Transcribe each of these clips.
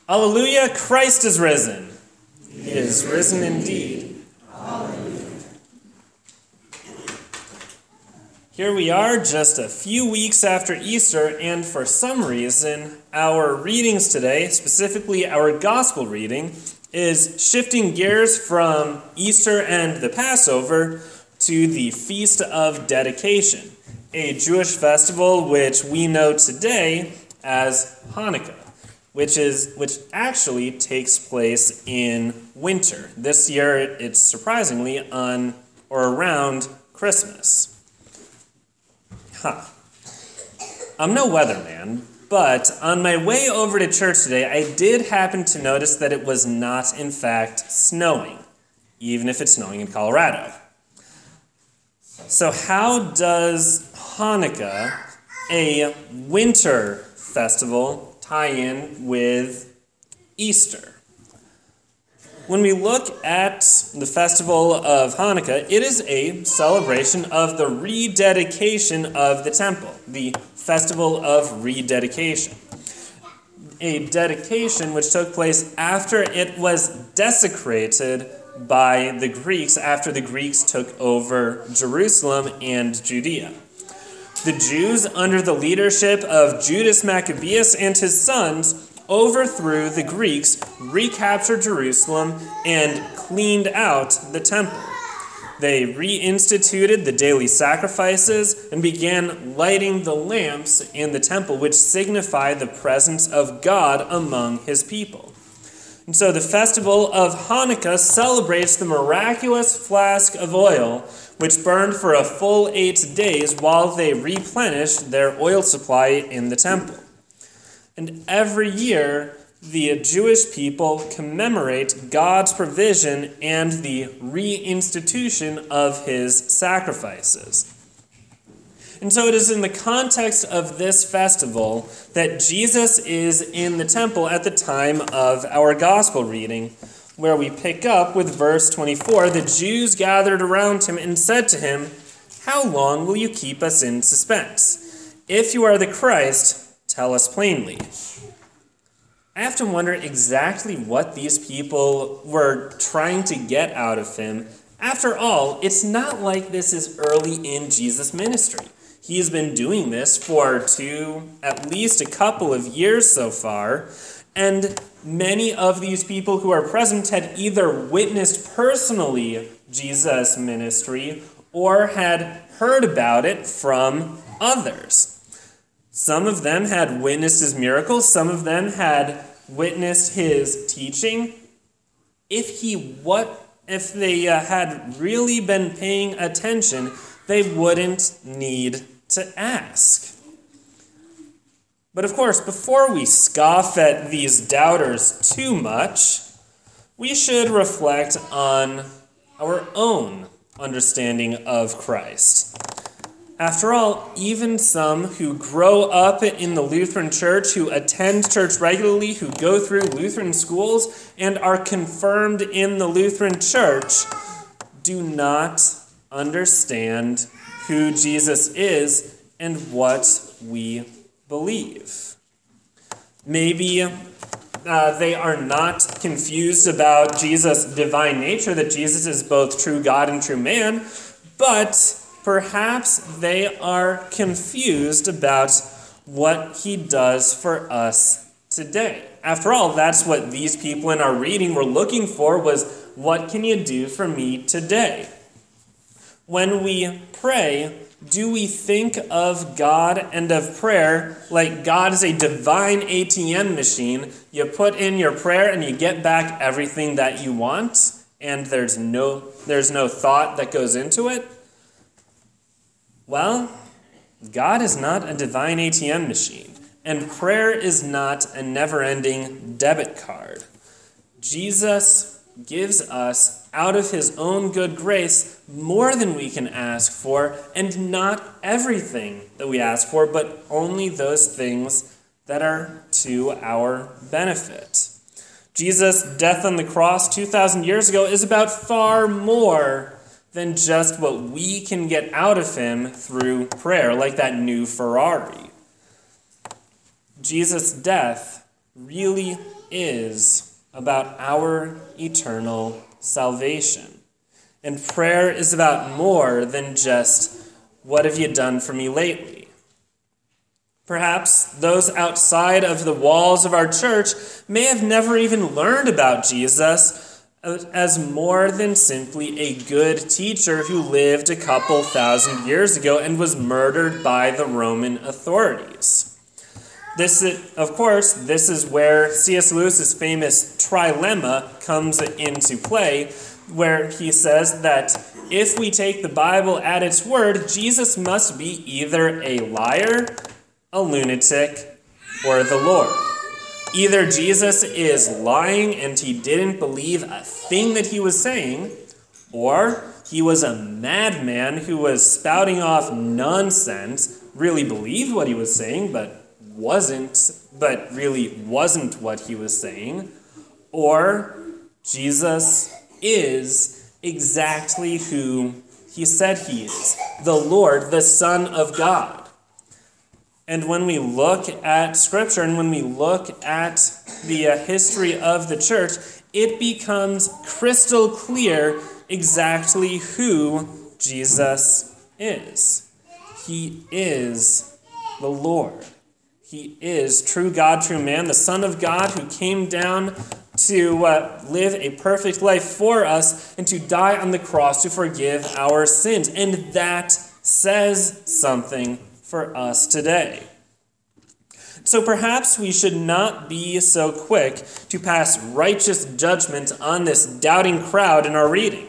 Alleluia, Christ is risen. He is risen indeed. Alleluia. Here we are just a few weeks after Easter, and for some reason, our readings today, specifically our gospel reading, is shifting gears from Easter and the Passover to the Feast of Dedication, a Jewish festival which we know today as Hanukkah, which actually takes place in winter. This year, it's surprisingly on or around Christmas. I'm no weatherman, but on my way over to church today, I did happen to notice that it was not, in fact, snowing, even if it's snowing in Colorado. So how does Hanukkah, a winter festival, tie in with Easter? When we look at the festival of Hanukkah, it is a celebration of the rededication of the temple, the festival of rededication. A dedication which took place after it was desecrated by the Greeks, after the Greeks took over Jerusalem and Judea. The Jews, under the leadership of Judas Maccabeus and his sons, overthrew the Greeks, recaptured Jerusalem, and cleaned out the temple. They reinstituted the daily sacrifices and began lighting the lamps in the temple, which signify the presence of God among his people. And so the festival of Hanukkah celebrates the miraculous flask of oil, which burned for a full 8 days while they replenished their oil supply in the temple. And every year, the Jewish people commemorate God's provision and the reinstitution of his sacrifices. And so it is in the context of this festival that Jesus is in the temple at the time of our gospel reading, where we pick up with verse 24. The Jews gathered around him and said to him, "How long will you keep us in suspense? If you are the Christ, tell us plainly." I have to wonder exactly what these people were trying to get out of him. After all, it's not like this is early in Jesus' ministry. He has been doing this for at least a couple of years so far, and many of these people who are present had either witnessed personally Jesus' ministry or had heard about it from others. Some of them had witnessed his miracles. Some of them had witnessed his teaching. If they had really been paying attention, they wouldn't need to ask. But of course, before we scoff at these doubters too much, we should reflect on our own understanding of Christ. After all, even some who grow up in the Lutheran Church, who attend church regularly, who go through Lutheran schools, and are confirmed in the Lutheran Church, do not understand who Jesus is and what we believe. Maybe they are not confused about Jesus' divine nature, that Jesus is both true God and true man, but perhaps they are confused about what he does for us today. After all, that's what these people in our reading were looking for, was, what can you do for me today? When we pray, do we think of God and of prayer like God is a divine ATM machine? You put in your prayer and you get back everything that you want, and there's no thought that goes into it? Well, God is not a divine ATM machine, and prayer is not a never-ending debit card. Jesus gives us, out of his own good grace, more than we can ask for, and not everything that we ask for, but only those things that are to our benefit. Jesus' death on the cross 2,000 years ago is about far more than just what we can get out of him through prayer, like that new Ferrari. Jesus' death really is about our eternal salvation. And prayer is about more than just, what have you done for me lately? Perhaps those outside of the walls of our church may have never even learned about Jesus as more than simply a good teacher who lived a couple thousand years ago and was murdered by the Roman authorities. This is where C.S. Lewis's famous trilemma comes into play, where he says that if we take the Bible at its word, Jesus must be either a liar, a lunatic, or the Lord. Either Jesus is lying and he didn't believe a thing that he was saying, or he was a madman who was spouting off nonsense, really believed what he was saying, but really wasn't what he was saying, or Jesus is exactly who he said he is, the Lord, the Son of God. And when we look at Scripture and when we look at the history of the church, it becomes crystal clear exactly who Jesus is. He is the Lord. He is true God, true man, the Son of God who came down to live a perfect life for us and to die on the cross to forgive our sins. And that says something for us today. So perhaps we should not be so quick to pass righteous judgment on this doubting crowd in our reading.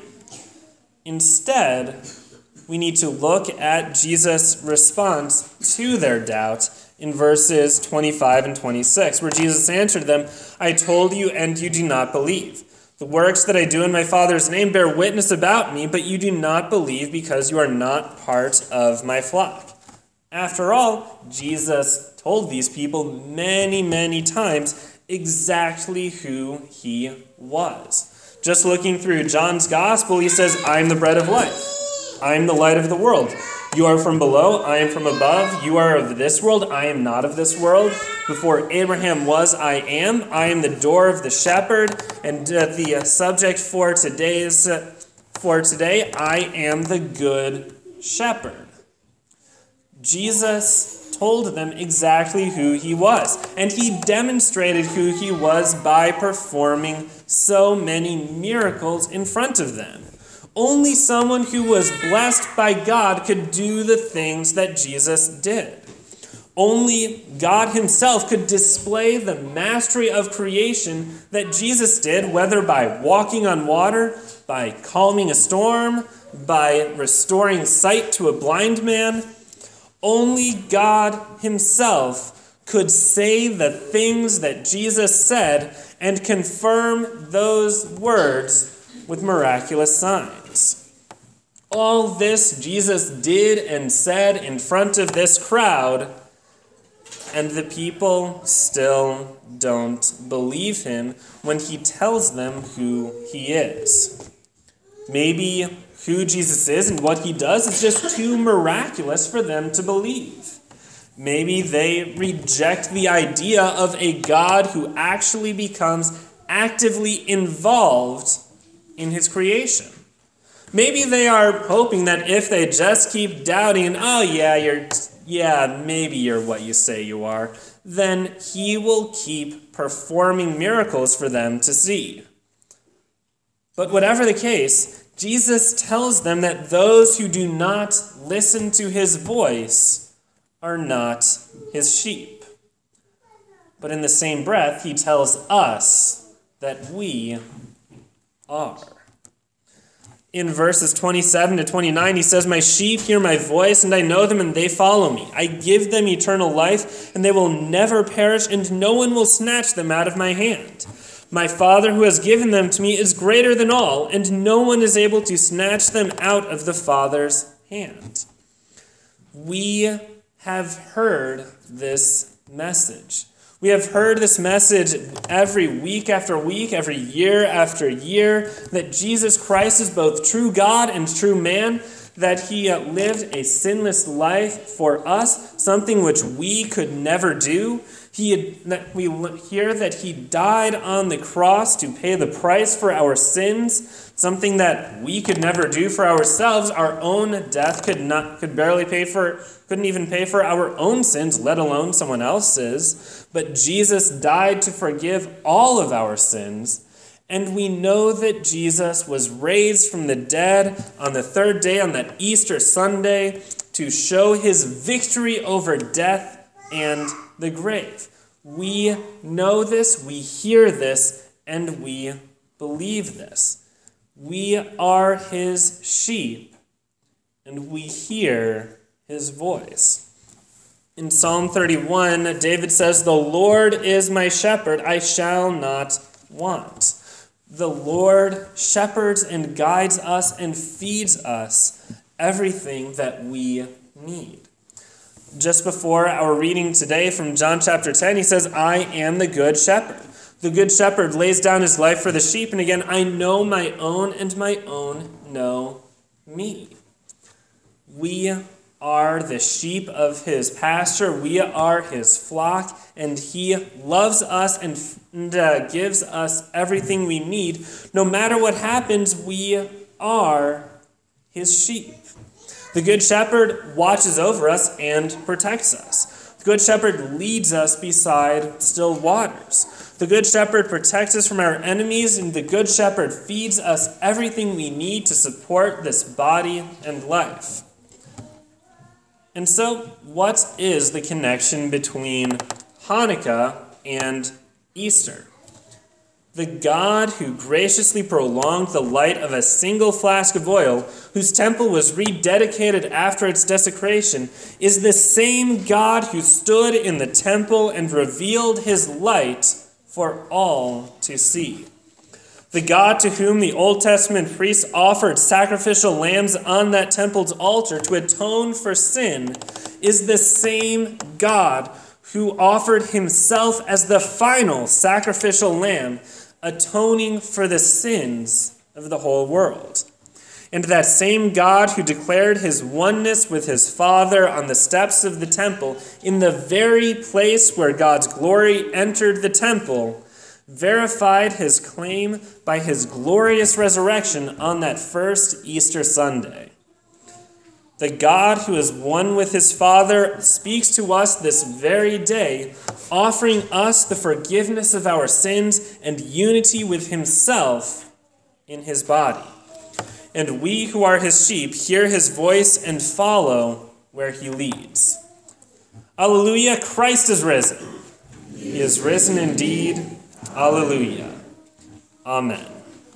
Instead, we need to look at Jesus' response to their doubt in verses 25 and 26, where Jesus answered them, "I told you, and you do not believe. The works that I do in my Father's name bear witness about me, but you do not believe because you are not part of my flock." After all, Jesus told these people many, many times exactly who he was. Just looking through John's Gospel, he says, "I am the bread of life. I am the light of the world. You are from below, I am from above. You are of this world, I am not of this world. Before Abraham was, I am the door of the shepherd." And the subject for today, I am the good shepherd. Jesus told them exactly who he was, and he demonstrated who he was by performing so many miracles in front of them. Only someone who was blessed by God could do the things that Jesus did. Only God himself could display the mastery of creation that Jesus did, whether by walking on water, by calming a storm, by restoring sight to a blind man. Only God himself could say the things that Jesus said and confirm those words with miraculous signs. All this Jesus did and said in front of this crowd, and the people still don't believe him when he tells them who he is. Maybe who Jesus is and what he does is just too miraculous for them to believe. Maybe they reject the idea of a God who actually becomes actively involved in his creation. Maybe they are hoping that if they just keep doubting, maybe you're what you say you are, then he will keep performing miracles for them to see. But whatever the case, Jesus tells them that those who do not listen to his voice are not his sheep. But in the same breath, he tells us that we are. In verses 27 to 29, he says, "My sheep hear my voice, and I know them, and they follow me. I give them eternal life, and they will never perish, and no one will snatch them out of my hand. My Father who has given them to me is greater than all, and no one is able to snatch them out of the Father's hand." We have heard this message. We have heard this message every week after week, every year after year, that Jesus Christ is both true God and true man, that he lived a sinless life for us, something which we could never do. We hear that he died on the cross to pay the price for our sins, something that we could never do for ourselves. Our own death couldn't even pay for our own sins, let alone someone else's. But Jesus died to forgive all of our sins. And we know that Jesus was raised from the dead on the third day, on that Easter Sunday, to show his victory over death and the grave. We know this, we hear this, and we believe this. We are his sheep, and we hear his voice. In Psalm 31, David says, "The Lord is my shepherd, I shall not want." The Lord shepherds and guides us and feeds us everything that we need. Just before our reading today from John chapter 10, he says, "I am the good shepherd." The good shepherd lays down his life for the sheep, and again, "I know my own, and my own know me." We are the sheep of his pasture. We are his flock, and he loves us and gives us everything we need. No matter what happens, we are his sheep. The Good Shepherd watches over us and protects us. The Good Shepherd leads us beside still waters. The Good Shepherd protects us from our enemies, and the Good Shepherd feeds us everything we need to support this body and life. And so, what is the connection between Hanukkah and Easter? The God who graciously prolonged the light of a single flask of oil, whose temple was rededicated after its desecration, is the same God who stood in the temple and revealed his light for all to see. The God to whom the Old Testament priests offered sacrificial lambs on that temple's altar to atone for sin is the same God who offered himself as the final sacrificial lamb, atoning for the sins of the whole world. And that same God who declared his oneness with his Father on the steps of the temple, in the very place where God's glory entered the temple, verified his claim by his glorious resurrection on that first Easter Sunday. The God who is one with his Father speaks to us this very day, offering us the forgiveness of our sins and unity with himself in his body. And we who are his sheep hear his voice and follow where he leads. Alleluia, Christ is risen. He is risen indeed. Alleluia. Amen.